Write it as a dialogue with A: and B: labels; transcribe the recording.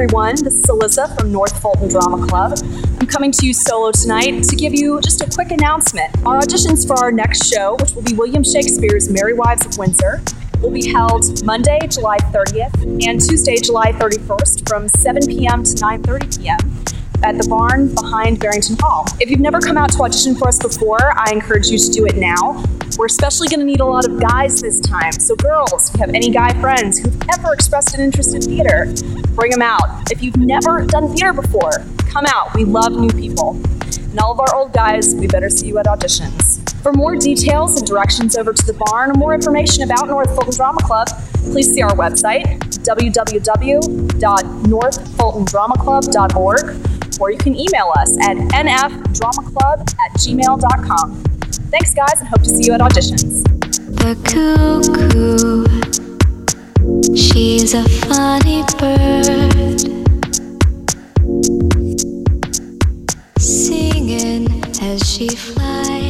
A: everyone. This is Alyssa from North Fulton Drama Club. I'm coming to you solo tonight to give you just a quick announcement. Our auditions for our next show, which will be William Shakespeare's Merry Wives of Windsor, will be held Monday, July 30th and Tuesday, July 31st from 7 p.m. to 9:30 p.m. at the barn behind Barrington Hall. If you've never come out to audition for us before, I encourage you to do it now. We're especially going to need a lot of guys this time, so girls, if you have any guy friends who've ever expressed an interest in theater, bring them out. If you've never done theater before, come out. We love new people. And all of our old guys, we better see you at auditions. For more details and directions over to the barn or more information about North Fulton Drama Club, please see our website, www.northfultondramaclub.org, or you can email us at nfdramaclub@gmail.com. Thanks, guys, and hope to see you at auditions.
B: The cuckoo, she's a funny bird, singing as she flies.